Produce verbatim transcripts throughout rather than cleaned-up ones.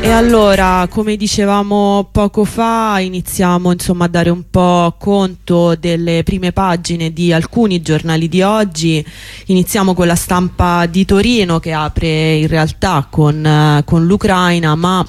E allora, come dicevamo poco fa, iniziamo insomma a dare un po' conto delle prime pagine di alcuni giornali di oggi. Iniziamo con La Stampa di Torino, che apre in realtà con, eh, con l'Ucraina, ma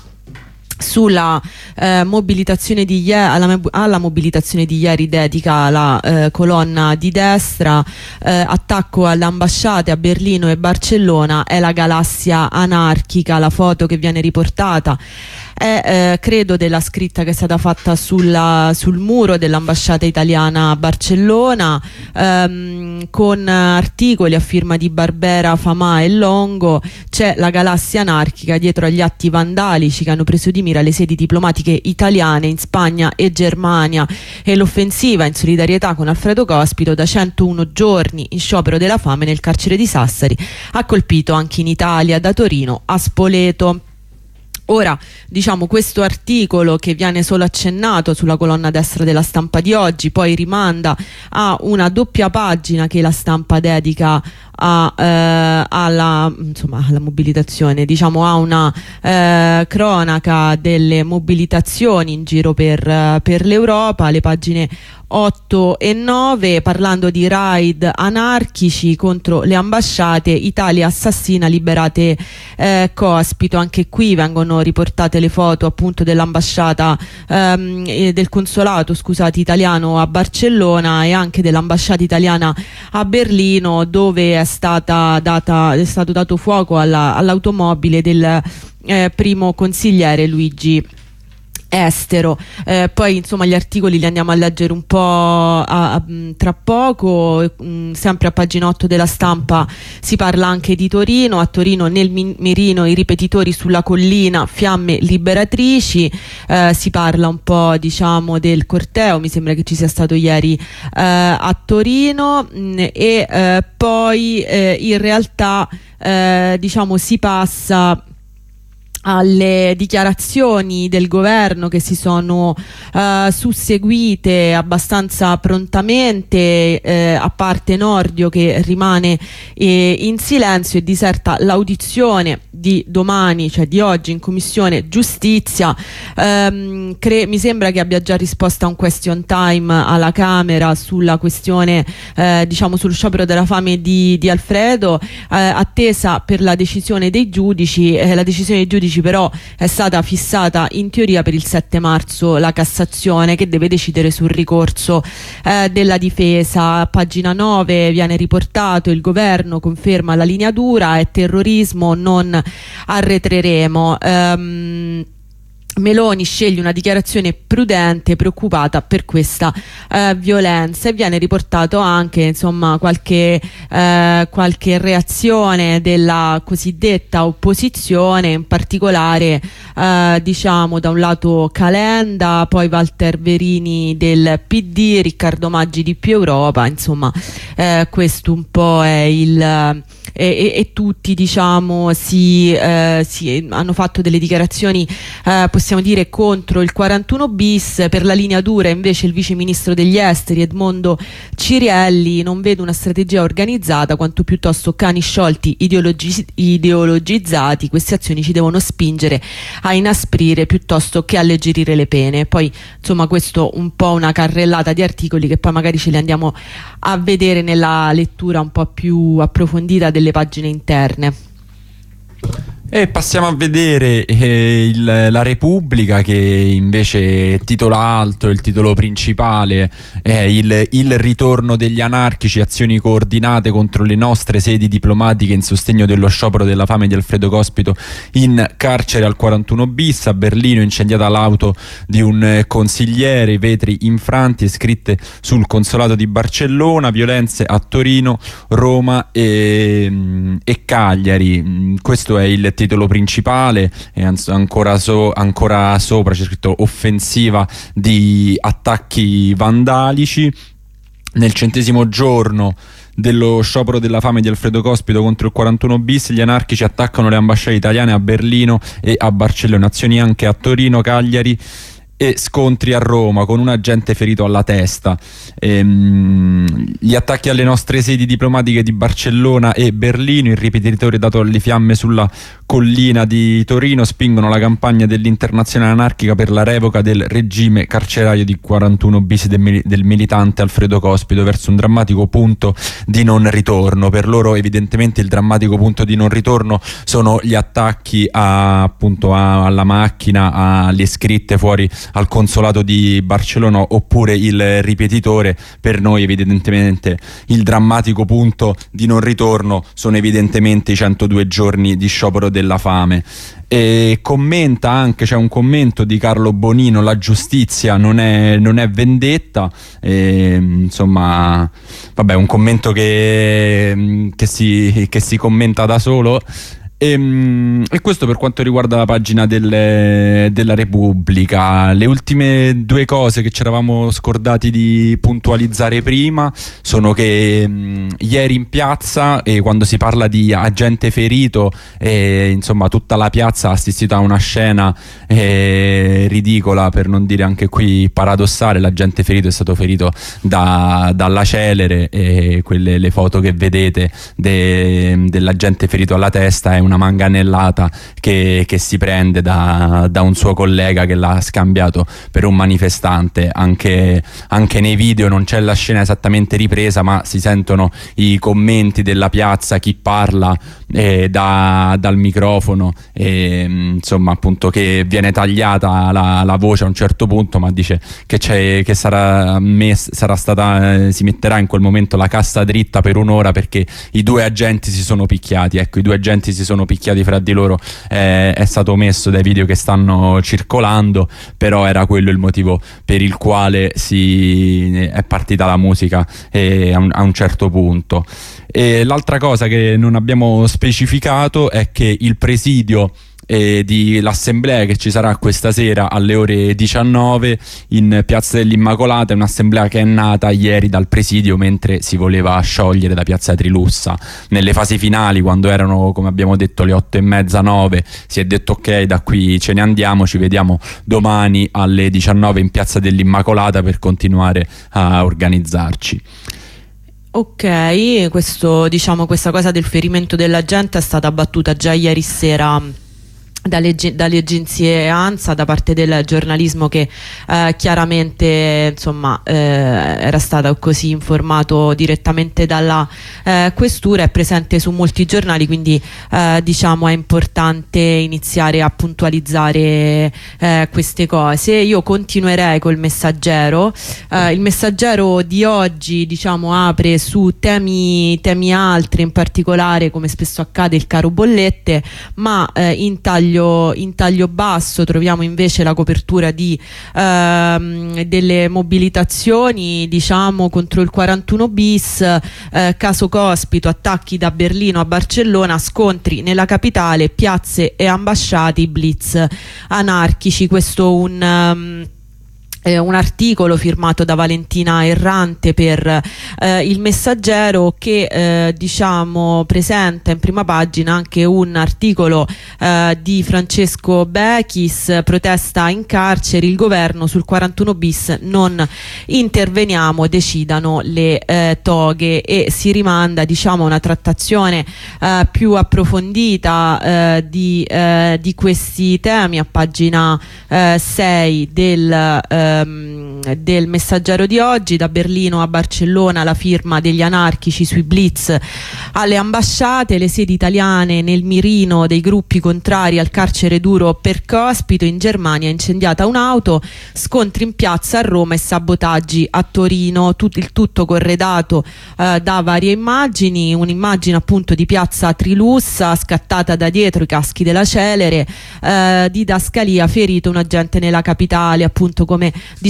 sulla eh, mobilitazione di ieri, alla, alla mobilitazione di ieri dedica la eh, colonna di destra, eh, attacco alle ambasciate a Berlino e Barcellona, è la galassia anarchica. La foto che viene riportata è eh, credo della scritta che è stata fatta sulla, sul muro dell'ambasciata italiana a Barcellona, ehm, con articoli a firma di Barbera, Famà e Longo. C'è la galassia anarchica dietro agli atti vandalici che hanno preso di mira le sedi diplomatiche italiane in Spagna e Germania, e l'offensiva in solidarietà con Alfredo Cospito, da centouno giorni in sciopero della fame nel carcere di Sassari, ha colpito anche in Italia, da Torino a Spoleto. Ora, diciamo, questo articolo, che viene solo accennato sulla colonna destra della Stampa di oggi, poi rimanda a una doppia pagina che la Stampa dedica a, eh, alla, insomma, alla mobilitazione, diciamo a una eh, cronaca delle mobilitazioni in giro per, eh, per l'Europa, le pagine otto e nove, parlando di raid anarchici contro le ambasciate. Italia assassina, liberate eh, Cospito. Anche qui vengono riportate le foto appunto dell'ambasciata ehm, e del consolato, scusate, italiano a Barcellona, e anche dell'ambasciata italiana a Berlino, dove è stata data è stato dato fuoco alla, all'automobile del eh, primo consigliere Luigi Estero. Eh, poi insomma gli articoli li andiamo a leggere un po' a, a, tra poco. mh, sempre a pagina otto della Stampa si parla anche di Torino. A Torino nel mirino i ripetitori sulla collina, fiamme liberatrici. Eh, si parla un po', diciamo, del corteo, mi sembra che ci sia stato ieri eh, a Torino, mh, e eh, poi eh, in realtà eh, diciamo si passa alle dichiarazioni del governo che si sono uh, susseguite abbastanza prontamente, eh, a parte Nordio che rimane eh, in silenzio e diserta l'audizione di domani, cioè di oggi, in Commissione Giustizia. Um, mi sembra che abbia già risposto a un question time alla Camera sulla questione, eh, diciamo, sullo sciopero della fame di, di Alfredo, eh, attesa per la decisione dei giudici. Eh, la decisione dei giudici però è stata fissata in teoria per il sette marzo, la Cassazione, che deve decidere sul ricorso eh, della difesa. A pagina nove viene riportato: il governo conferma la linea dura, è terrorismo, non arretreremo. Um, Meloni sceglie una dichiarazione prudente, preoccupata per questa eh, violenza. E viene riportato anche, insomma, qualche, eh, qualche reazione della cosiddetta opposizione, in particolare eh, diciamo da un lato Calenda, poi Walter Verini del P D, Riccardo Maggi di Più Europa. Insomma, eh, questo un po' è il e, e, e tutti, diciamo, si, eh, si hanno fatto delle dichiarazioni eh, possiamo dire contro il quarantuno bis. Per la linea dura invece il vice ministro degli esteri Edmondo Cirielli: non vedo una strategia organizzata, quanto piuttosto cani sciolti ideologi- ideologizzati. Queste azioni ci devono spingere a inasprire piuttosto che alleggerire le pene. Poi insomma questo un po' una carrellata di articoli che poi magari ce li andiamo a vedere nella lettura un po' più approfondita delle pagine interne. E passiamo a vedere eh, il, la Repubblica, che invece titola alto, il titolo principale è il, il ritorno degli anarchici, azioni coordinate contro le nostre sedi diplomatiche in sostegno dello sciopero della fame di Alfredo Cospito in carcere al quarantuno bis. A Berlino incendiata l'auto di un consigliere, i vetri infranti e scritte sul consolato di Barcellona. Violenze a Torino, Roma e, e Cagliari. Questo è il titolo principale, e ancora, so, ancora sopra c'è scritto offensiva di attacchi vandalici. Nel centesimo giorno dello sciopero della fame di Alfredo Cospito contro il quarantuno bis, gli anarchici attaccano le ambasciate italiane a Berlino e a Barcellona, azioni anche a Torino, Cagliari e scontri a Roma con un agente ferito alla testa. Ehm, gli attacchi alle nostre sedi diplomatiche di Barcellona e Berlino, il ripetitore dato alle fiamme sulla collina di Torino spingono la campagna dell'Internazionale anarchica per la revoca del regime carcerario di quarantuno bis del, mil- del militante Alfredo Cospito verso un drammatico punto di non ritorno. Per loro evidentemente il drammatico punto di non ritorno sono gli attacchi a, appunto a, alla macchina, alle scritte fuori al consolato di Barcellona, oppure il ripetitore. Per noi evidentemente il drammatico punto di non ritorno sono evidentemente i centodue giorni di sciopero della fame. E commenta anche, c'è un commento di Carlo Bonino: la giustizia non è, non è vendetta. E, insomma, vabbè, un commento che, che, si, che si commenta da solo. E, e questo per quanto riguarda la pagina del, della Repubblica. Le ultime due cose che ci eravamo scordati di puntualizzare prima sono che mh, ieri in piazza, eh, quando si parla di agente ferito, eh, insomma tutta la piazza ha assistito a una scena eh, ridicola, per non dire anche qui paradossale. L'agente ferito è stato ferito da, dalla Celere, e quelle le foto che vedete de, dell'agente ferito alla testa è una manganellata che, che si prende da, da un suo collega che l'ha scambiato per un manifestante. Anche, anche nei video non c'è la scena esattamente ripresa, ma si sentono i commenti della piazza, chi parla eh, da, dal microfono, e, insomma appunto che viene tagliata la, la voce a un certo punto, ma dice che, c'è, che sarà, mess, sarà stata eh, si metterà in quel momento la cassa dritta per un'ora perché i due agenti si sono picchiati. Ecco, i due agenti si sono picchiati fra di loro, eh, è stato omesso dai video che stanno circolando, però era quello il motivo per il quale si è partita la musica eh, a, un, a un certo punto. E l'altra cosa che non abbiamo specificato è che il presidio E di l'assemblea che ci sarà questa sera alle ore diciannove in Piazza dell'Immacolata è un'assemblea che è nata ieri dal presidio mentre si voleva sciogliere da Piazza Trilussa. Nelle fasi finali, quando erano, come abbiamo detto, le otto e mezza, nove, si è detto ok, da qui ce ne andiamo, ci vediamo domani alle diciannove in Piazza dell'Immacolata per continuare a organizzarci. Ok, questo, diciamo, questa cosa del ferimento della gente è stata battuta già ieri sera dalle, dalle agenzie ANSA, da parte del giornalismo che eh, chiaramente insomma eh, era stato così informato direttamente dalla eh, questura, è presente su molti giornali, quindi eh, diciamo è importante iniziare a puntualizzare eh, queste cose. Io continuerei col Messaggero. Eh, il Messaggero di oggi diciamo apre su temi, temi altri, in particolare, come spesso accade, il caro bollette, ma eh, in taglio in taglio basso troviamo invece la copertura di ehm, delle mobilitazioni diciamo contro il quarantuno bis, eh, caso Cospito, attacchi da Berlino a Barcellona, scontri nella capitale, piazze e ambasciate, blitz anarchici. Questo un um, un articolo firmato da Valentina Errante per eh, il Messaggero, che eh, diciamo presenta in prima pagina anche un articolo eh, di Francesco Bechis: protesta in carcere, il governo sul quarantuno bis, non interveniamo, decidano le eh, toghe. E si rimanda diciamo a una trattazione eh, più approfondita eh, di, eh, di questi temi a pagina eh, sei del eh, del Messaggero di oggi. Da Berlino a Barcellona la firma degli anarchici sui blitz alle ambasciate, le sedi italiane nel mirino dei gruppi contrari al carcere duro per Cospito, in Germania incendiata un'auto, scontri in piazza a Roma e sabotaggi a Torino. Tut- il tutto corredato eh, da varie immagini, un'immagine appunto di Piazza Trilussa scattata da dietro i caschi della Celere, eh, Didascalia, ferito un agente nella capitale, appunto come dicevamo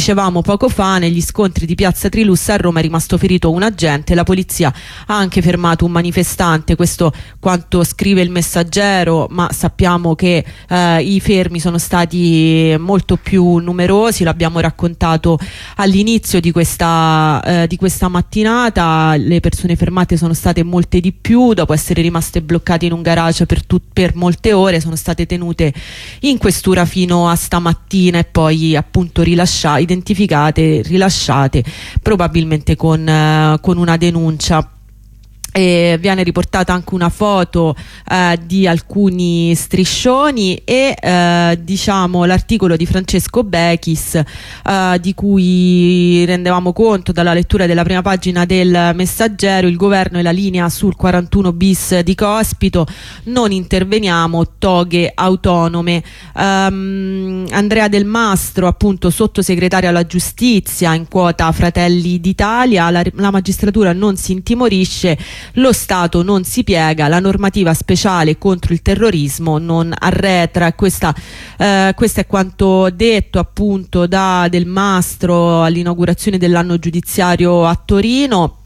poco fa, negli scontri di Piazza Trilus a Roma è rimasto ferito un agente, la polizia ha anche fermato un manifestante, questo quanto scrive il Messaggero, ma sappiamo che eh, i fermi sono stati molto più numerosi, l'abbiamo raccontato all'inizio di questa, eh, di questa mattinata. Le persone fermate sono state molte di più, dopo essere rimaste bloccate in un garage per, per molte ore, sono state tenute in questura fino a stamattina e poi appunto rilasciate, identificate, rilasciate probabilmente con, eh, con una denuncia. E viene riportata anche una foto eh, di alcuni striscioni e eh, diciamo l'articolo di Francesco Bechis eh, di cui rendevamo conto dalla lettura della prima pagina del Messaggero. Il governo e la linea sul quarantuno bis di Cospito, non interveniamo, toghe autonome. um, Andrea Del Mastro, appunto sottosegretario alla giustizia in quota Fratelli d'Italia, la, la magistratura non si intimorisce, lo Stato non si piega, la normativa speciale contro il terrorismo non arretra. Questa, eh, questo è quanto detto appunto da Del Mastro all'inaugurazione dell'anno giudiziario a Torino.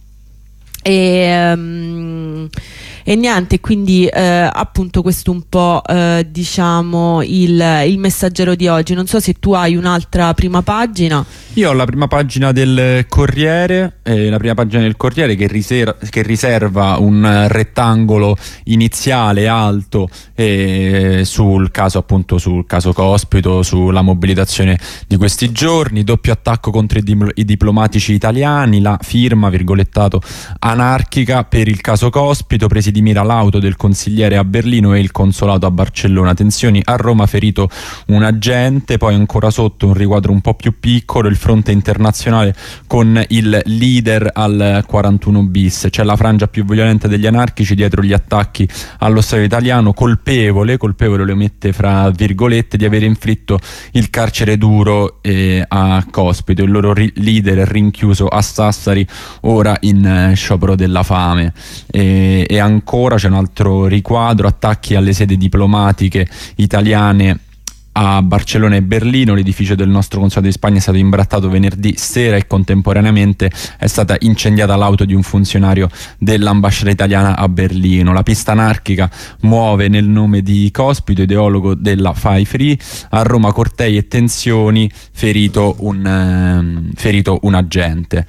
E, um, e niente, quindi eh, appunto questo un po' eh, diciamo il, il Messaggero di oggi. Non so se tu hai un'altra prima pagina. Io ho la prima pagina del Corriere, eh, la prima pagina del Corriere che, riser che riserva un rettangolo iniziale alto eh, sul caso, appunto sul caso Cospito, sulla mobilitazione di questi giorni. Doppio attacco contro i, di i diplomatici italiani, la firma virgolettato anarchica per il caso Cospito, presi di mira l'auto del consigliere a Berlino e il consolato a Barcellona. Tensioni a Roma, ferito un agente. Poi ancora sotto un riquadro un po' più piccolo, il fronte internazionale con il leader al quarantuno bis. C'è la frangia più violenta degli anarchici dietro gli attacchi allo Stato italiano, colpevole, colpevole lo mette fra virgolette, di aver inflitto il carcere duro eh, a Cospito. Il loro leader è rinchiuso a Sassari, ora in eh, sciopero della fame. E, e ancora c'è un altro riquadro, attacchi alle sedi diplomatiche italiane a Barcellona e Berlino. L'edificio del nostro consolato di Spagna è stato imbrattato venerdì sera e contemporaneamente è stata incendiata l'auto di un funzionario dell'ambasciata italiana a Berlino. La pista anarchica muove nel nome di Cospito, ideologo della Fai Free. A Roma cortei e tensioni, ferito un, ehm, ferito un agente.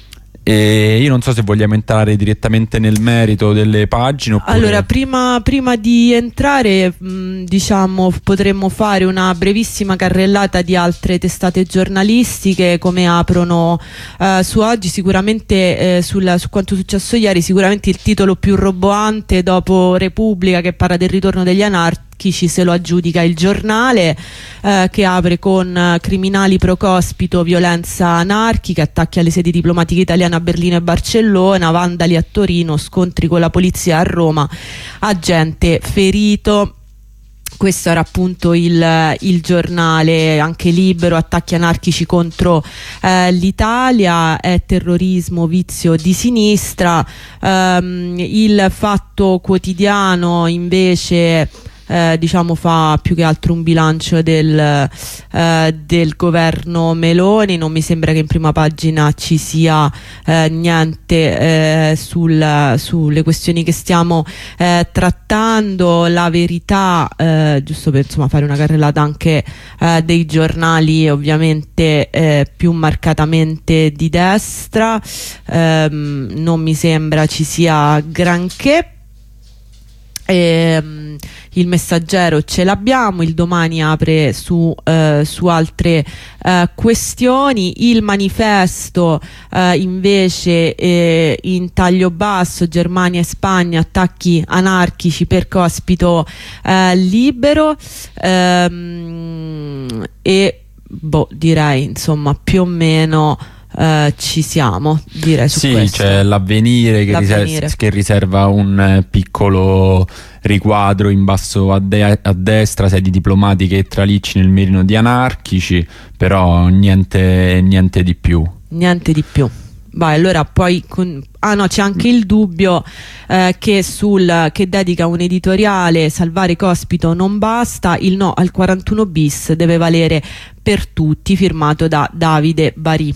E io non so se vogliamo entrare direttamente nel merito delle pagine oppure... Allora, prima, prima di entrare mh, diciamo potremmo fare una brevissima carrellata di altre testate giornalistiche come aprono eh, su oggi. Sicuramente eh, sul, su quanto successo ieri, sicuramente il titolo più roboante dopo Repubblica, che parla del ritorno degli anarchici, se lo aggiudica Il Giornale, eh, che apre con eh, criminali pro Cospito, violenza anarchica, attacchi alle sedi diplomatiche italiane a Berlino e Barcellona, vandali a Torino, scontri con la polizia a Roma, agente ferito. Questo era appunto il, il Giornale. Anche Libero, attacchi anarchici contro eh, l'Italia, è terrorismo, vizio di sinistra. Um, il Fatto Quotidiano invece Eh, diciamo fa più che altro un bilancio del, eh, del governo Meloni. Non mi sembra che in prima pagina ci sia eh, niente eh, sul, sulle questioni che stiamo eh, trattando. La Verità, eh, giusto per insomma fare una carrellata anche eh, dei giornali ovviamente eh, più marcatamente di destra, ehm, non mi sembra ci sia granché. Ehm, il Messaggero ce l'abbiamo, il Domani apre su, eh, su altre eh, questioni. Il Manifesto eh, invece eh, in taglio basso, Germania e Spagna, attacchi anarchici per Cospito eh, libero, ehm, e boh, direi insomma più o meno Uh, ci siamo, direi su sì, questo. C'è l'Avvenire che, riser che riserva un eh, piccolo riquadro in basso a, de a destra, sedi diplomatiche e tralicci nel mirino di anarchici, però niente, niente di più. Niente di più. vai, allora poi con... ah no, c'è anche il dubbio eh, che sul che dedica un editoriale Salvare Cospito non basta, il no al quarantuno bis deve valere per tutti, firmato da Davide Barì.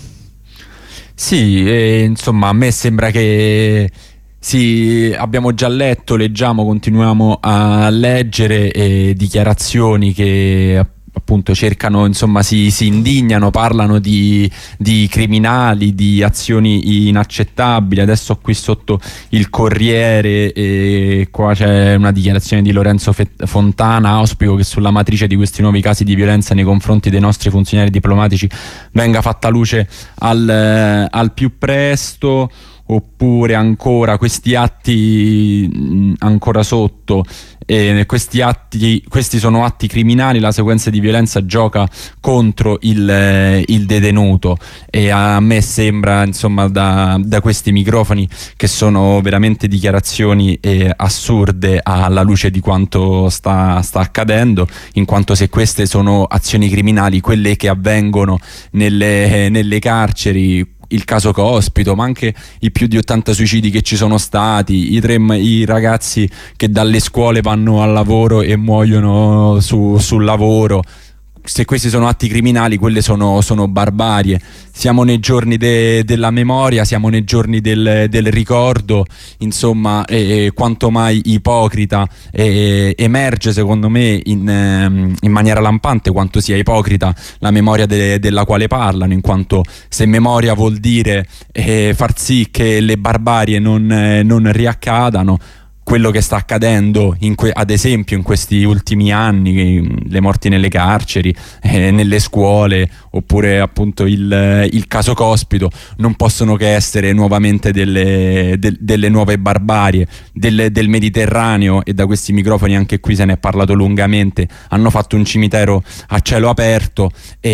Sì, eh, insomma a me sembra che sì, abbiamo già letto, leggiamo, continuiamo a leggere eh, dichiarazioni che appunto cercano, insomma si, si indignano, parlano di, di criminali, di azioni inaccettabili. Adesso qui sotto il Corriere e qua c'è una dichiarazione di Lorenzo Fontana: auspico che sulla matrice di questi nuovi casi di violenza nei confronti dei nostri funzionari diplomatici venga fatta luce al, al più presto. Oppure ancora questi atti mh, ancora sotto eh, questi atti questi sono atti criminali, la sequenza di violenza gioca contro il, eh, il detenuto, e a me sembra, insomma, da, da questi microfoni che sono veramente dichiarazioni eh, assurde alla luce di quanto sta, sta accadendo, in quanto se queste sono azioni criminali, quelle che avvengono nelle, nelle carceri, il caso Cospito, ma anche i più di ottanta suicidi che ci sono stati, i, tre, i ragazzi che dalle scuole vanno al lavoro e muoiono su, sul lavoro, se questi sono atti criminali, quelle sono, sono barbarie. Siamo nei giorni de, della memoria, siamo nei giorni del, del ricordo, insomma, eh, quanto mai ipocrita eh, emerge secondo me in, eh, in maniera lampante quanto sia ipocrita la memoria de, della quale parlano, in quanto se memoria vuol dire eh, far sì che le barbarie non, eh, non riaccadano, quello che sta accadendo in que- ad esempio in questi ultimi anni, le morti nelle carceri, eh, nelle scuole, oppure appunto il, il caso Cospito, non possono che essere nuovamente delle, de- delle nuove barbarie del, del Mediterraneo. E da questi microfoni, anche qui se ne è parlato lungamente, hanno fatto un cimitero a cielo aperto,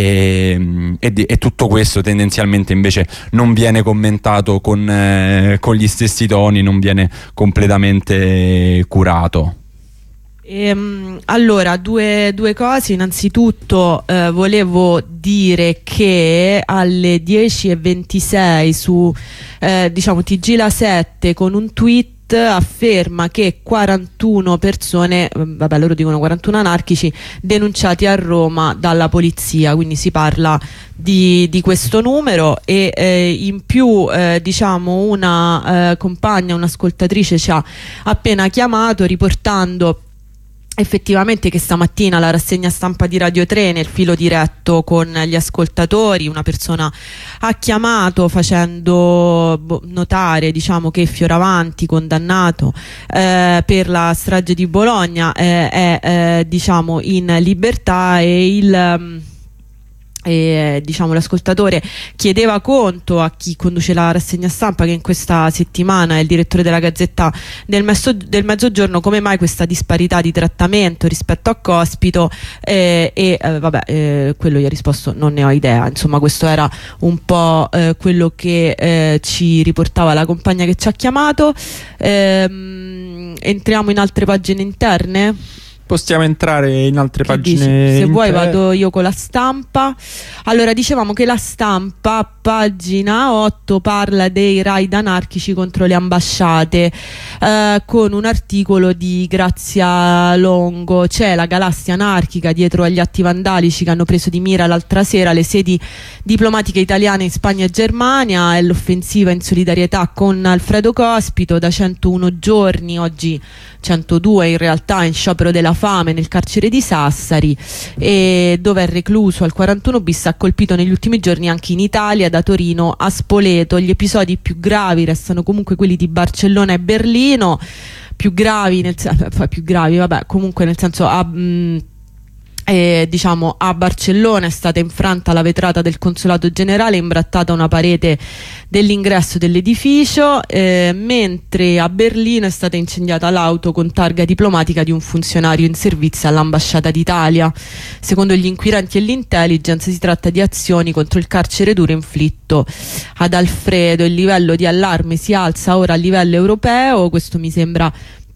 e, e, di- e tutto questo tendenzialmente invece non viene commentato con, eh, con gli stessi toni, non viene completamente curato. Ehm, allora, due, due cose. Innanzitutto eh, volevo dire che alle dieci e ventisei su eh, diciamo T G La sette, con un tweet, afferma che quarantuno persone, vabbè loro dicono quarantuno anarchici, denunciati a Roma dalla polizia, quindi si parla di, di questo numero. E eh, in più eh, diciamo una eh, compagna, un'ascoltatrice ci ha appena chiamato riportando effettivamente che stamattina la rassegna stampa di Radio tre, nel filo diretto con gli ascoltatori, una persona ha chiamato facendo notare, diciamo, che Fioravanti, condannato eh, per la strage di Bologna, eh, è eh, diciamo in libertà, e il E, diciamo l'ascoltatore chiedeva conto a chi conduce la rassegna stampa, che in questa settimana è il direttore della Gazzetta del, Messo, del Mezzogiorno, come mai questa disparità di trattamento rispetto a Cospito, eh, e eh, vabbè eh, quello gli ha risposto: non ne ho idea. Insomma, questo era un po' eh, quello che eh, ci riportava la compagna che ci ha chiamato. Ehm, entriamo in altre pagine interne. Possiamo entrare in altre che pagine dici? Se inter- vuoi vado io con La Stampa. Allora, dicevamo che La Stampa, pagina otto, parla dei raid anarchici contro le ambasciate, eh, con un articolo di Grazia Longo. C'è la galassia anarchica dietro agli atti vandalici che hanno preso di mira l'altra sera le sedi diplomatiche italiane in Spagna e Germania. È l'offensiva in solidarietà con Alfredo Cospito, da centouno giorni, oggi centodue in realtà, in sciopero della fame nel carcere di Sassari, e dove è recluso al quarantuno bis. Ha colpito negli ultimi giorni anche in Italia, da Torino a Spoleto. Gli episodi più gravi restano comunque quelli di Barcellona e Berlino, più gravi nel senso, più gravi vabbè comunque nel senso a, mh, E, diciamo, a Barcellona è stata infranta la vetrata del consolato generale, imbrattata una parete dell'ingresso dell'edificio, eh, mentre a Berlino è stata incendiata l'auto con targa diplomatica di un funzionario in servizio all'ambasciata d'Italia. Secondo gli inquirenti e l'intelligence si tratta di azioni contro il carcere duro inflitto ad Alfredo. Il livello di allarme si alza ora a livello europeo. Questo mi sembra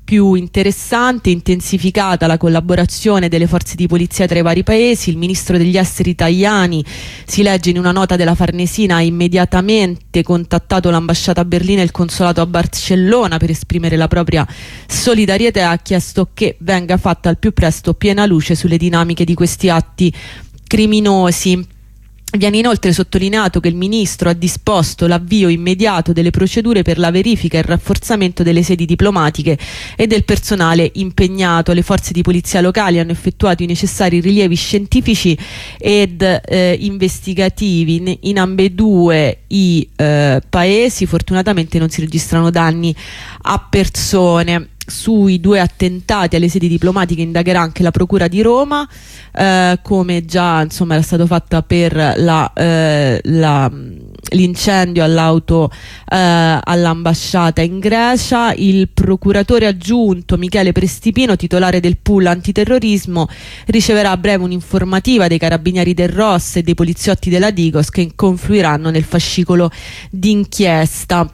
più interessante, intensificata la collaborazione delle forze di polizia tra i vari paesi. Il ministro degli esteri Tajani, si legge in una nota della Farnesina, ha immediatamente contattato l'ambasciata a Berlino e il consolato a Barcellona per esprimere la propria solidarietà e ha chiesto che venga fatta al più presto piena luce sulle dinamiche di questi atti criminosi. Viene inoltre sottolineato che il ministro ha disposto l'avvio immediato delle procedure per la verifica e il rafforzamento delle sedi diplomatiche e del personale impegnato. Le forze di polizia locali hanno effettuato i necessari rilievi scientifici ed eh, investigativi in, in ambedue i eh, paesi. Fortunatamente non si registrano danni a persone. Sui due attentati alle sedi diplomatiche indagherà anche la Procura di Roma, eh, come già insomma era stato fatto per la, eh, la, l'incendio all'auto eh, all'ambasciata in Grecia. Il procuratore aggiunto Michele Prestipino, titolare del pool antiterrorismo, riceverà a breve un'informativa dei carabinieri del R O S e dei poliziotti della Digos che confluiranno nel fascicolo d'inchiesta.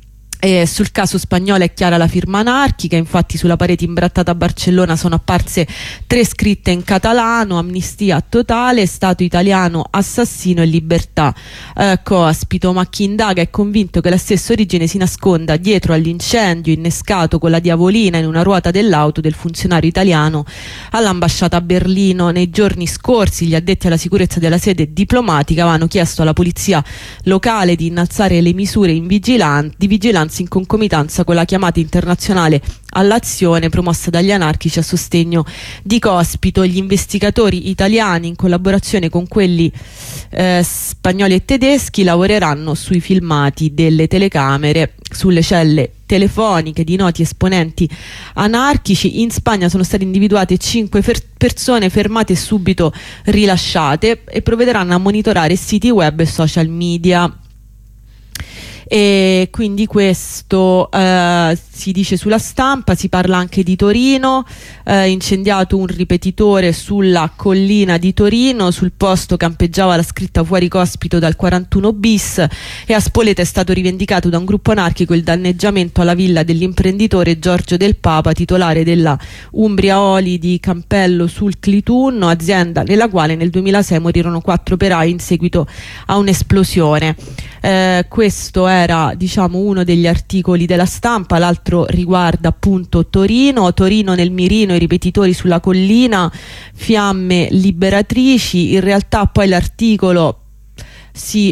E sul caso spagnolo è chiara la firma anarchica, infatti sulla parete imbrattata a Barcellona sono apparse tre scritte in catalano: amnistia totale, Stato italiano assassino e libertà eh, cospito. Ma chi indaga è convinto che la stessa origine si nasconda dietro all'incendio innescato con la diavolina in una ruota dell'auto del funzionario italiano all'ambasciata a Berlino. Nei giorni scorsi gli addetti alla sicurezza della sede diplomatica avevano chiesto alla polizia locale di innalzare le misure in vigilan- di vigilanza in concomitanza con la chiamata internazionale all'azione promossa dagli anarchici a sostegno di Cospito. Gli investigatori italiani, in collaborazione con quelli eh, spagnoli e tedeschi, lavoreranno sui filmati delle telecamere, sulle celle telefoniche di noti esponenti anarchici. In Spagna sono state individuate cinque fer- persone fermate e subito rilasciate, e provvederanno a monitorare siti web e social media. E quindi questo eh, si dice sulla Stampa. Si parla anche di Torino, eh, incendiato un ripetitore sulla collina di Torino, sul posto campeggiava la scritta fuori Cospito dal quarantuno bis, e a Spoleto è stato rivendicato da un gruppo anarchico il danneggiamento alla villa dell'imprenditore Giorgio Del Papa, titolare della Umbria Oli di Campello sul Clitunno, azienda nella quale nel duemilasei morirono quattro operai in seguito a un'esplosione. Eh, questo era, diciamo, uno degli articoli della Stampa. L'altro riguarda appunto Torino. Torino nel mirino, i ripetitori sulla collina, fiamme liberatrici. In realtà poi l'articolo si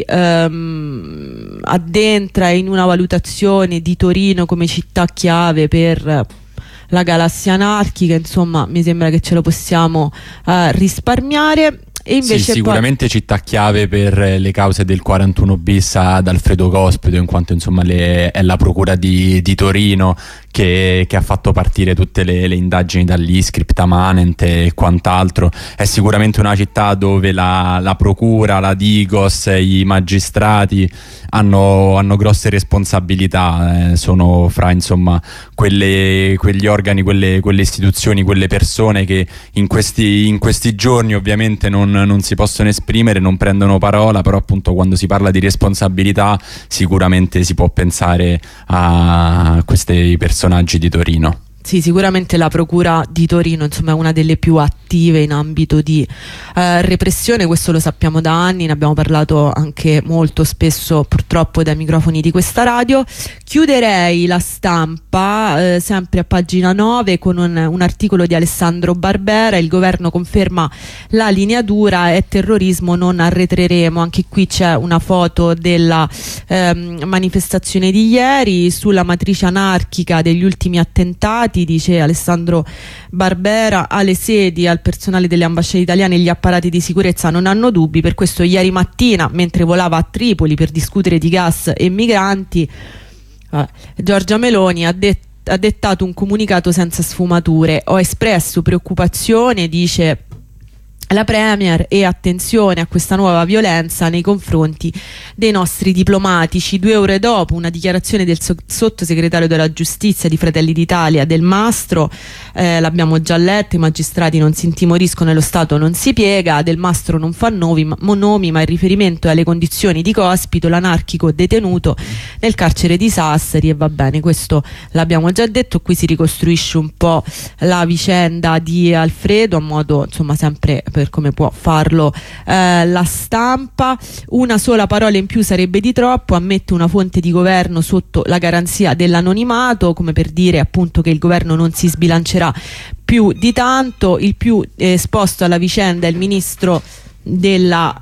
ehm, addentra in una valutazione di Torino come città chiave per la galassia anarchica. Insomma, mi sembra che ce lo possiamo eh, risparmiare. E invece sì, sicuramente poi... città chiave per le cause del quarantuno bis ad Alfredo Cospito, in quanto insomma le, è la procura di, di Torino che, che ha fatto partire tutte le, le indagini dall'Iscripta Manent e quant'altro. È sicuramente una città dove la, la procura, la Digos, i magistrati hanno, hanno grosse responsabilità, eh, sono fra insomma quelle, quegli organi, quelle, quelle istituzioni, quelle persone che in questi, in questi giorni ovviamente non non si possono esprimere, non prendono parola, però appunto quando si parla di responsabilità sicuramente si può pensare a questi personaggi di Torino. Sì, sicuramente la procura di Torino insomma è una delle più attive in ambito di eh, repressione, questo lo sappiamo da anni, ne abbiamo parlato anche molto spesso purtroppo dai microfoni di questa radio. Chiuderei la Stampa eh, sempre a pagina nove con un, un articolo di Alessandro Barbera: il governo conferma la linea dura e terrorismo non arretreremo. Anche qui c'è una foto della ehm, manifestazione di ieri sulla matrice anarchica degli ultimi attentati. Dice Alessandro Barbera: alle sedi, al personale delle ambasciate italiane e gli apparati di sicurezza non hanno dubbi, per questo ieri mattina, mentre volava a Tripoli per discutere di gas e migranti, eh, Giorgia Meloni ha detto ha dettato un comunicato senza sfumature. Ho espresso preoccupazione, dice la Premier, e attenzione a questa nuova violenza nei confronti dei nostri diplomatici. Due ore dopo una dichiarazione del so- sottosegretario della giustizia di Fratelli d'Italia, Del Mastro, eh, l'abbiamo già letto: i magistrati non si intimoriscono e lo Stato non si piega. Del Mastro non fa nomi ma, nomi, ma il riferimento è alle condizioni di Cospito, l'anarchico detenuto nel carcere di Sassari, e va bene, questo l'abbiamo già detto. Qui si ricostruisce un po' la vicenda di Alfredo, a modo insomma sempre per come può farlo eh, La Stampa. Una sola parola in più sarebbe di troppo, ammette una fonte di governo sotto la garanzia dell'anonimato, come per dire appunto che il governo non si sbilancerà più di tanto. Il più esposto alla vicenda è il ministro della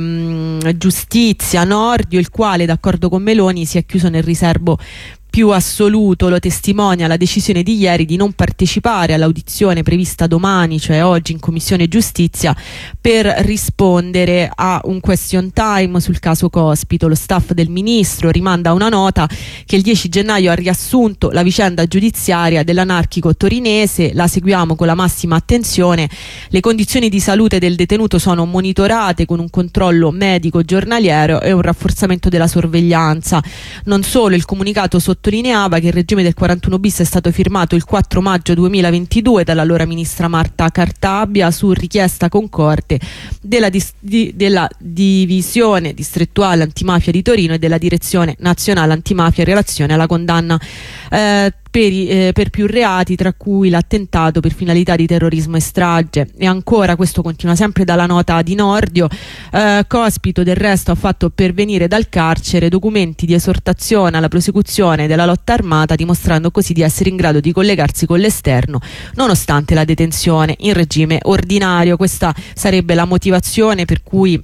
ehm, giustizia Nordio, il quale d'accordo con Meloni si è chiuso nel riserbo più assoluto. Lo testimonia la decisione di ieri di non partecipare all'audizione prevista domani, cioè oggi, in Commissione Giustizia, per rispondere a un question time sul caso Cospito. Lo staff del ministro rimanda una nota che il dieci gennaio ha riassunto la vicenda giudiziaria dell'anarchico torinese. La seguiamo con la massima attenzione. Le condizioni di salute del detenuto sono monitorate con un controllo medico giornaliero e un rafforzamento della sorveglianza. Non solo, il comunicato sottolineava che il regime del quarantuno bis è stato firmato il quattro maggio duemilaventidue dall'allora ministra Marta Cartabia su richiesta concorde della, dis- di- della divisione distrettuale antimafia di Torino e della direzione nazionale antimafia in relazione alla condanna eh, Per, i, eh, per più reati, tra cui l'attentato per finalità di terrorismo e strage. E ancora, questo continua sempre dalla nota di Nordio, eh, Cospito del resto ha fatto pervenire dal carcere documenti di esortazione alla prosecuzione della lotta armata, dimostrando così di essere in grado di collegarsi con l'esterno nonostante la detenzione in regime ordinario. Questa sarebbe la motivazione per cui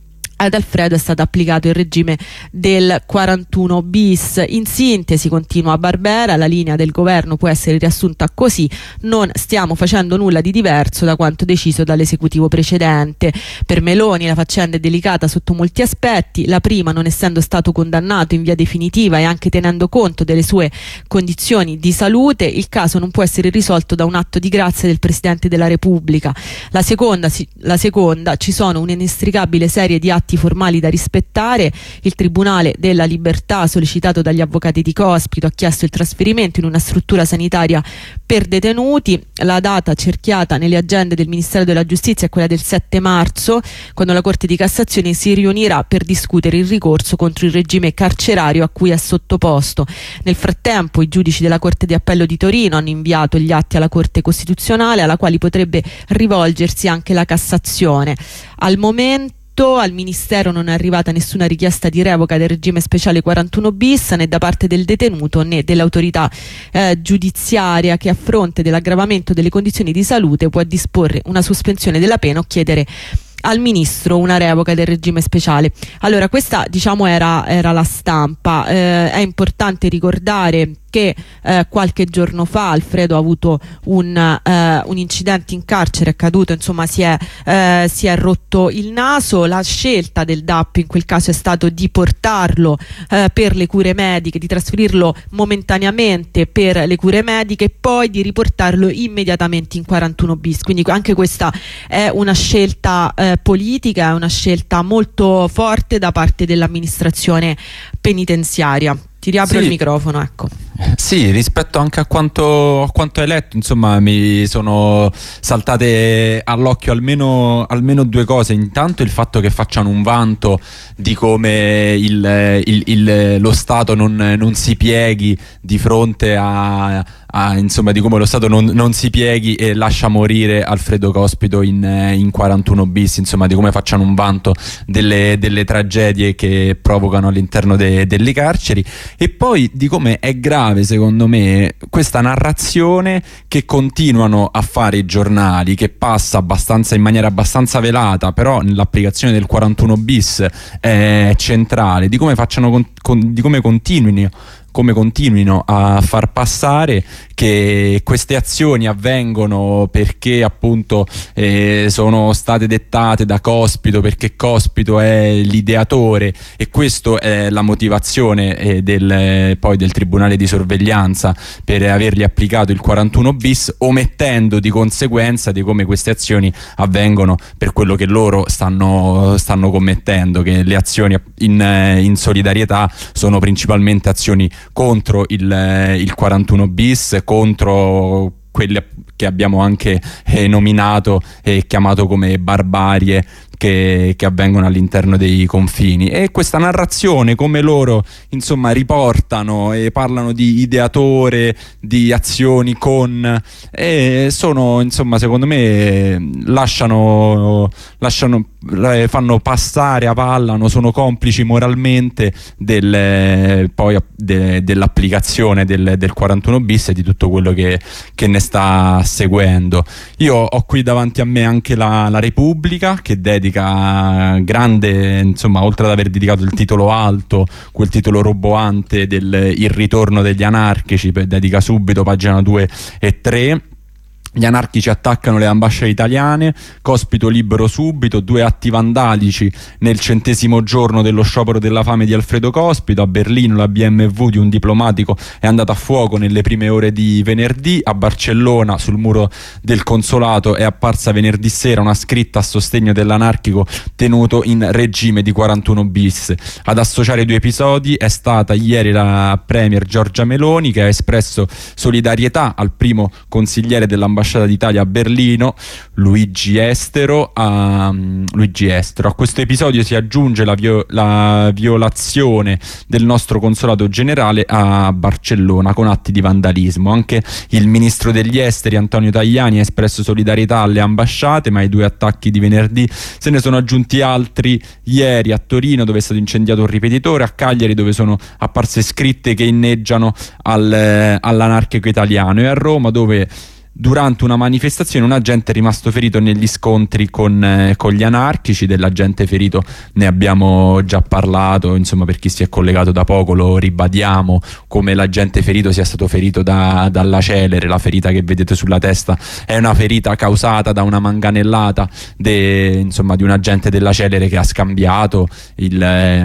ad Alfredo è stato applicato il regime del quarantuno bis. In sintesi, continua Barbera, la linea del governo può essere riassunta così: non stiamo facendo nulla di diverso da quanto deciso dall'esecutivo precedente. Per Meloni la faccenda è delicata sotto molti aspetti. La prima, non essendo stato condannato in via definitiva e anche tenendo conto delle sue condizioni di salute, il caso non può essere risolto da un atto di grazia del Presidente della Repubblica. La seconda, la seconda ci sono un'inestricabile serie di atti formali da rispettare. Il Tribunale della Libertà, sollecitato dagli avvocati di Cospito, ha chiesto il trasferimento in una struttura sanitaria per detenuti. La data cerchiata nelle agende del Ministero della Giustizia è quella del sette marzo, quando la Corte di Cassazione si riunirà per discutere il ricorso contro il regime carcerario a cui è sottoposto. Nel frattempo i giudici della Corte di Appello di Torino hanno inviato gli atti alla Corte Costituzionale, alla quale potrebbe rivolgersi anche la Cassazione. Al momento al Ministero non è arrivata nessuna richiesta di revoca del regime speciale quarantuno bis, né da parte del detenuto né dell'autorità eh, giudiziaria, che a fronte dell'aggravamento delle condizioni di salute può disporre una sospensione della pena o chiedere al ministro una revoca del regime speciale. Allora, questa diciamo era, era La Stampa. Eh, è importante ricordare che eh, qualche giorno fa Alfredo ha avuto un, eh, un incidente in carcere, è caduto, insomma si è, eh, si è rotto il naso. La scelta del D A P in quel caso è stato di portarlo eh, per le cure mediche, di trasferirlo momentaneamente per le cure mediche e poi di riportarlo immediatamente in quarantuno bis. Quindi anche questa è una scelta eh, politica, è una scelta molto forte da parte dell'amministrazione penitenziaria. Ti riapro sì. il microfono, ecco. Sì, rispetto anche a quanto, a quanto hai letto, insomma, mi sono saltate all'occhio almeno, almeno due cose. Intanto il fatto che facciano un vanto di come il, il, il, lo Stato non, non si pieghi di fronte a, a insomma, di come lo Stato non, non si pieghi e lascia morire Alfredo Cospito in, in quarantuno bis, insomma, di come facciano un vanto delle, delle tragedie che provocano all'interno de, delle carceri. E poi di come è grave, secondo me, questa narrazione che continuano a fare i giornali, che passa abbastanza in maniera abbastanza velata, però nell'applicazione del quarantuno bis è centrale, di come facciano con, con, di come continuino come continuino a far passare che queste azioni avvengono perché appunto eh, sono state dettate da Cospito, perché Cospito è l'ideatore, e questo è la motivazione eh, del, eh, poi del Tribunale di sorveglianza per avergli applicato il quarantuno bis, omettendo di conseguenza di come queste azioni avvengono per quello che loro stanno, stanno commettendo, che le azioni in, in solidarietà sono principalmente azioni contro il, il quarantuno bis, contro quelle che abbiamo anche eh, nominato e chiamato come barbarie che, che avvengono all'interno dei confini. E questa narrazione, come loro insomma riportano e parlano di ideatore, di azioni con, e sono insomma secondo me lasciano, lasciano fanno passare, avallano, sono complici moralmente del, poi de, dell'applicazione del, del quarantuno bis e di tutto quello che, che ne sta seguendo. Io ho qui davanti a me anche la, la Repubblica, che dedica grande, insomma, oltre ad aver dedicato il titolo alto, quel titolo roboante del Il ritorno degli anarchici, dedica subito pagina due e tre. Gli anarchici attaccano le ambasciate italiane, Cospito libero subito, due atti vandalici nel centesimo giorno dello sciopero della fame di Alfredo Cospito. A Berlino la B M W di un diplomatico è andata a fuoco nelle prime ore di venerdì. A Barcellona sul muro del consolato è apparsa venerdì sera una scritta a sostegno dell'anarchico tenuto in regime di quarantuno bis. Ad associare i due episodi è stata ieri la premier Giorgia Meloni, che ha espresso solidarietà al primo consigliere dell'ambasciata d'Italia a Berlino, Luigi Estero. A, um, Luigi Estero. A questo episodio si aggiunge la, vio- la violazione del nostro consolato generale a Barcellona con atti di vandalismo. Anche il ministro degli esteri Antonio Tajani ha espresso solidarietà alle ambasciate, ma ai due attacchi di venerdì se ne sono aggiunti altri ieri a Torino, dove è stato incendiato un ripetitore, a Cagliari dove sono apparse scritte che inneggiano al, eh, all'anarchico italiano, e a Roma dove durante una manifestazione un agente è rimasto ferito negli scontri con, eh, con gli anarchici. Dell'agente ferito ne abbiamo già parlato, insomma, per chi si è collegato da poco lo ribadiamo, come l'agente ferito sia stato ferito da, dalla celere. La ferita che vedete sulla testa è una ferita causata da una manganellata de, insomma, di un agente della celere che ha scambiato il...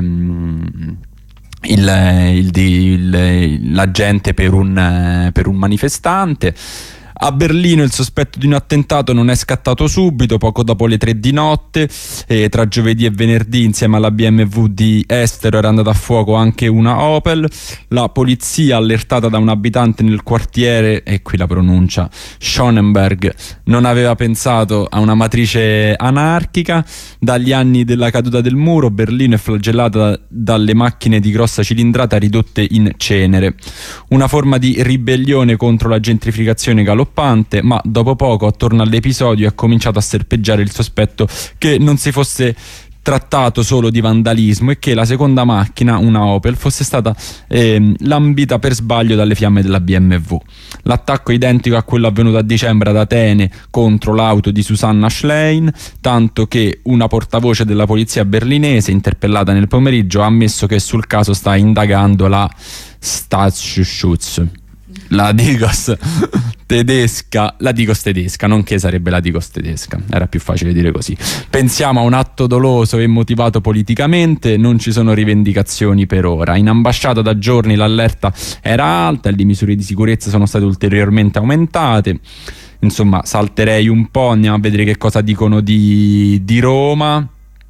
Ehm, Il, il, il, l'agente per un, per un manifestante. A Berlino il sospetto di un attentato non è scattato subito, poco dopo le tre di notte, e tra giovedì e venerdì insieme alla B M W di Estero era andata a fuoco anche una Opel. La polizia, allertata da un abitante nel quartiere, e qui la pronuncia, Schonenberg, non aveva pensato a una matrice anarchica. Dagli anni della caduta del muro Berlino è flagellata dalle macchine di grossa cilindrata ridotte in cenere, una forma di ribellione contro la gentrificazione galoppante, ma dopo poco attorno all'episodio è cominciato a serpeggiare il sospetto che non si fosse trattato solo di vandalismo e che la seconda macchina, una Opel, fosse stata eh, lambita per sbaglio dalle fiamme della B M W. L'attacco è identico a quello avvenuto a dicembre ad Atene contro l'auto di Susanna Schlein, tanto che una portavoce della polizia berlinese, interpellata nel pomeriggio, ha ammesso che sul caso sta indagando la Staatsschutz, la Digos tedesca, la Digos tedesca, nonché sarebbe la Digos tedesca, era più facile dire così. Pensiamo a un atto doloso e motivato politicamente, non ci sono rivendicazioni per ora. In ambasciata da giorni l'allerta era alta e le misure di sicurezza sono state ulteriormente aumentate. Insomma, salterei un po', andiamo a vedere che cosa dicono di, di Roma.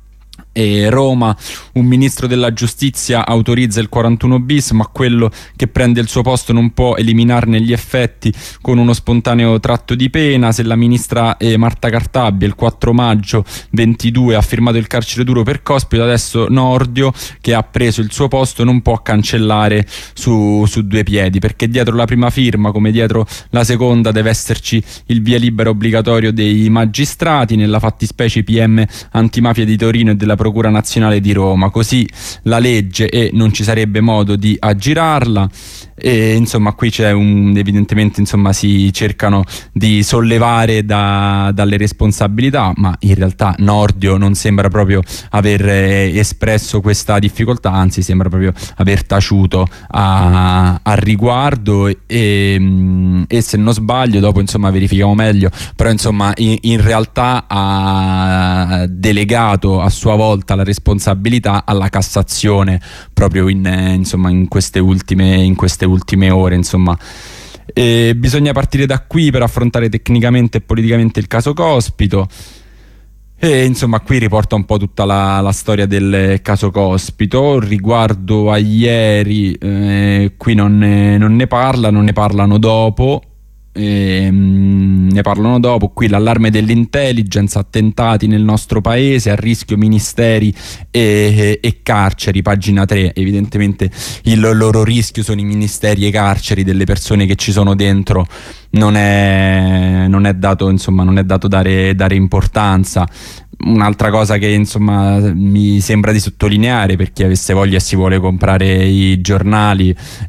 E Roma, un ministro della giustizia autorizza il quarantuno bis, ma quello che prende il suo posto non può eliminarne gli effetti con uno spontaneo tratto di pena. Se la ministra eh, Marta Cartabia il quattro maggio ventidue ha firmato il carcere duro per Cospito, adesso Nordio, che ha preso il suo posto, non può cancellare su, su due piedi, perché dietro la prima firma come dietro la seconda deve esserci il via libera obbligatorio dei magistrati. Nella fattispecie i P M antimafia di Torino e della Procura Nazionale di Roma, così la legge e non ci sarebbe modo di aggirarla. E insomma qui c'è un, evidentemente insomma si cercano di sollevare da, dalle responsabilità, ma in realtà Nordio non sembra proprio aver eh, espresso questa difficoltà, anzi sembra proprio aver taciuto a, a riguardo e, e se non sbaglio, dopo insomma verifichiamo meglio, però insomma in, in realtà ha delegato a sua volta la responsabilità alla Cassazione proprio in, eh, insomma in queste ultime in queste ultime ore, insomma. E bisogna partire da qui per affrontare tecnicamente e politicamente il caso Cospito. E insomma qui riporta un po' tutta la, la storia del caso Cospito. Riguardo a ieri, eh, qui non ne, non ne parlano, ne parlano dopo. E, mm, ne parlano dopo. Qui l'allarme dell'intelligence, attentati nel nostro paese, a rischio ministeri e, e carceri, pagina tre. Evidentemente il loro rischio sono i ministeri e i carceri delle persone che ci sono dentro, non è, non è dato, insomma, non è dato dare, dare importanza. Un'altra cosa che insomma mi sembra di sottolineare, per chi avesse voglia e si vuole comprare i giornali,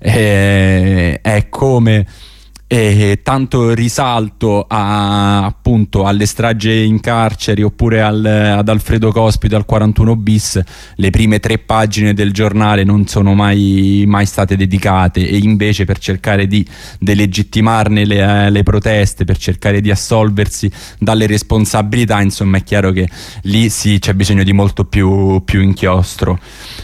è, è come e tanto risalto a, appunto alle stragi in carceri oppure al, ad Alfredo Cospito, al quarantuno bis, le prime tre pagine del giornale non sono mai, mai state dedicate, e invece per cercare di delegittimarne le, le proteste, per cercare di assolversi dalle responsabilità, insomma è chiaro che lì sì c'è bisogno di molto più, più inchiostro.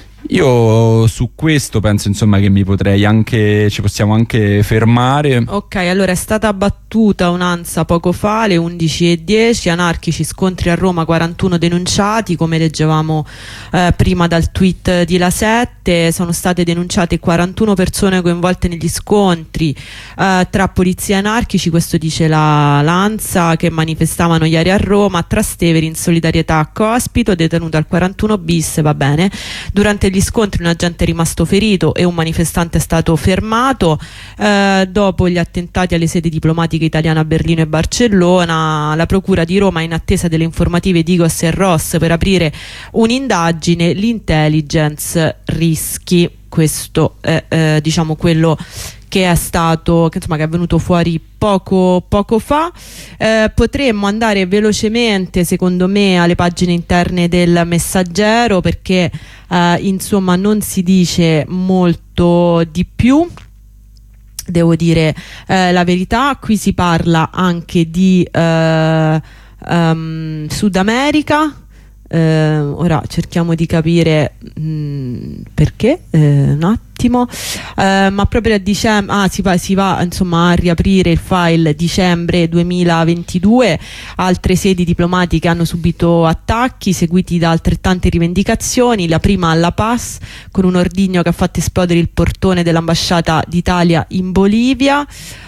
Io su questo penso insomma che mi potrei anche, ci possiamo anche fermare. Ok, allora è stata battuta un'ANSA poco fa alle undici e dieci, anarchici, scontri a Roma, quarantuno denunciati, come leggevamo eh, prima dal tweet di La sette. Sono state denunciate quarantuno persone coinvolte negli scontri eh, tra polizia e anarchici, questo dice la l'ANSA, che manifestavano ieri a Roma. A Trastevere in solidarietà a Cospito, detenuto al quarantuno bis, va bene. Durante gli scontri un agente è rimasto ferito e un manifestante è stato fermato. Eh, dopo gli attentati alle sedi diplomatiche italiane a Berlino e Barcellona, la Procura di Roma è in attesa delle informative di Igos e Ross per aprire un'indagine. L'intelligence rischi, questo è eh, diciamo quello che è stato, che, insomma, che è venuto fuori poco, poco fa. Eh, potremmo andare velocemente, secondo me, alle pagine interne del Messaggero, perché eh, insomma non si dice molto di più, devo dire eh, la verità. Qui si parla anche di eh, um, Sud America. Eh, ora cerchiamo di capire mh, perché, eh, un attimo, eh, ma proprio a dicembre ah, si va, si va insomma a riaprire il file dicembre duemilaventidue. Altre sedi diplomatiche hanno subito attacchi seguiti da altrettante rivendicazioni. La prima alla Paz, con un ordigno che ha fatto esplodere il portone dell'ambasciata d'Italia in Bolivia.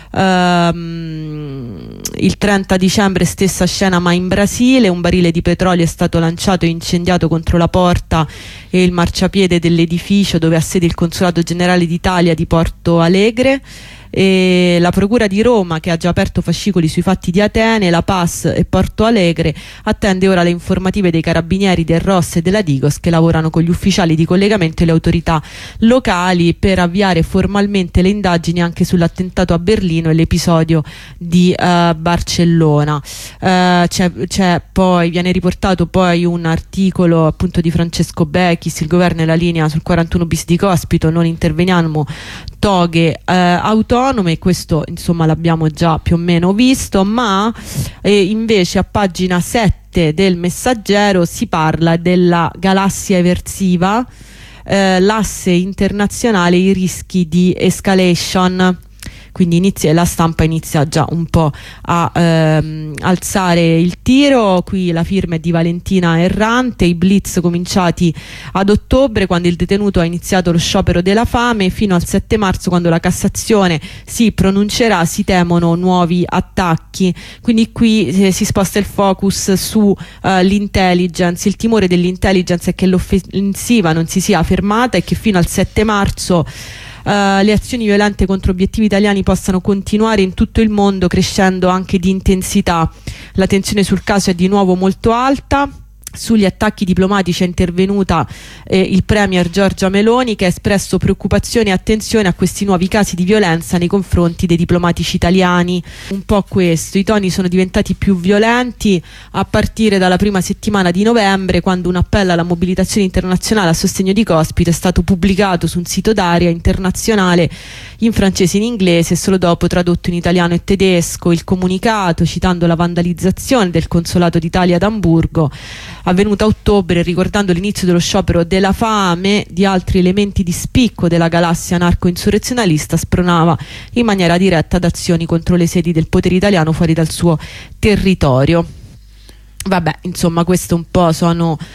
Um, il trenta dicembre stessa scena ma in Brasile, un barile di petrolio è stato lanciato e incendiato contro la porta e il marciapiede dell'edificio dove ha sede il Consolato Generale d'Italia di Porto Alegre. E la Procura di Roma, che ha già aperto fascicoli sui fatti di Atene, La Paz e Porto Alegre, attende ora le informative dei carabinieri, del Ross e della Digos, che lavorano con gli ufficiali di collegamento e le autorità locali per avviare formalmente le indagini anche sull'attentato a Berlino e l'episodio di uh, Barcellona. Uh, c'è, c'è poi, viene riportato poi un articolo appunto di Francesco Bechis: il governo e la linea sul quarantuno bis di Cospito, non interveniamo, toghe eh, autonome. Questo insomma l'abbiamo già più o meno visto, ma eh, invece a pagina sette del Messaggero si parla della galassia eversiva, eh, l'asse internazionale, i rischi di escalation. Quindi inizia, la stampa inizia già un po' a ehm, alzare il tiro. Qui la firma è di Valentina Errante. I blitz cominciati ad ottobre, quando il detenuto ha iniziato lo sciopero della fame, fino al sette marzo, quando la Cassazione si pronuncerà, si temono nuovi attacchi. Quindi qui eh, si sposta il focus su eh, l'intelligence. Il timore dell'intelligence è che l'offensiva non si sia fermata e che fino al sette marzo Uh, le azioni violente contro obiettivi italiani possano continuare in tutto il mondo, crescendo anche di intensità. La tensione sul caso è di nuovo molto alta. Sugli attacchi diplomatici è intervenuta eh, il premier Giorgia Meloni, che ha espresso preoccupazione e attenzione a questi nuovi casi di violenza nei confronti dei diplomatici italiani. Un po' questo, i toni sono diventati più violenti a partire dalla prima settimana di novembre, quando un appello alla mobilitazione internazionale a sostegno di Cospito è stato pubblicato su un sito d'Aria internazionale in francese e in inglese, e solo dopo tradotto in italiano e tedesco. Il comunicato, citando la vandalizzazione del consolato d'Italia ad Amburgo avvenuta a ottobre, ricordando l'inizio dello sciopero della fame, di altri elementi di spicco della galassia narco-insurrezionalista, spronava in maniera diretta ad azioni contro le sedi del potere italiano fuori dal suo territorio. Vabbè, insomma, queste un po' sono uh,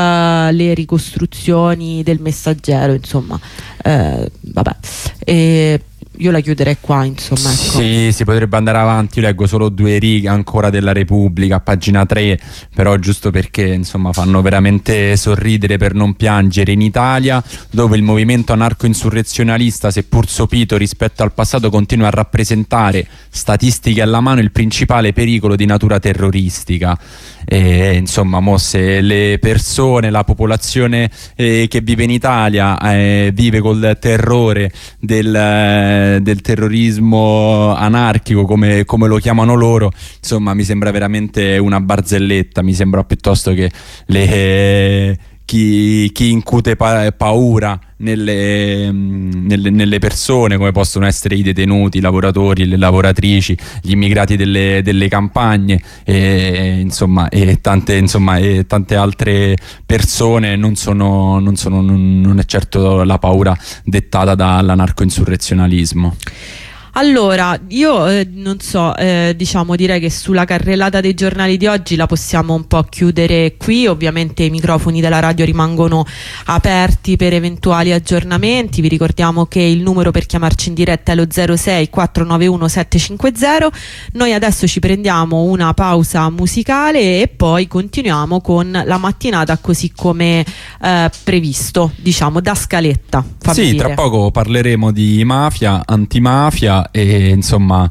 le ricostruzioni del Messaggero, insomma, uh, vabbè. E io la chiuderei qua, insomma, ecco. Sì, si potrebbe andare avanti. Io leggo solo due righe ancora della Repubblica, a pagina tre, però giusto perché insomma fanno veramente sorridere per non piangere. In Italia, dove il movimento anarco-insurrezionalista, seppur sopito rispetto al passato, continua a rappresentare, statistiche alla mano, il principale pericolo di natura terroristica. E, insomma, mo se le persone, la popolazione eh, che vive in Italia eh, vive col terrore del, eh, del terrorismo anarchico, come, come lo chiamano loro, insomma mi sembra veramente una barzelletta. Mi sembra piuttosto che le, eh, chi, chi incute pa paura Nelle, nelle, nelle persone, come possono essere i detenuti, i lavoratori, le lavoratrici, gli immigrati delle, delle campagne e, insomma, e, tante, insomma, e tante altre persone, non, sono, non, sono, non è certo la paura dettata dall'anarco-insurrezionalismo. Allora, io eh, non so, eh, diciamo, direi che sulla carrellata dei giornali di oggi la possiamo un po' chiudere qui. Ovviamente i microfoni della radio rimangono aperti per eventuali aggiornamenti. Vi ricordiamo che il numero per chiamarci in diretta è lo zero sei quattro nove uno sette cinque zero. Noi adesso ci prendiamo una pausa musicale e poi continuiamo con la mattinata così come eh, previsto, diciamo, da scaletta. Sì, dire. Tra poco parleremo di mafia, antimafia e insomma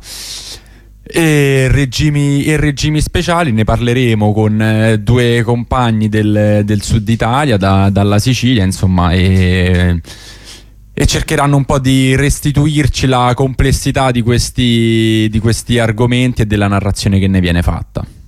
e regimi, e regimi speciali. Ne parleremo con eh, due compagni del, del sud Italia, da, dalla Sicilia, insomma, e, e cercheranno un po' di restituirci la complessità di questi, di questi argomenti e della narrazione che ne viene fatta.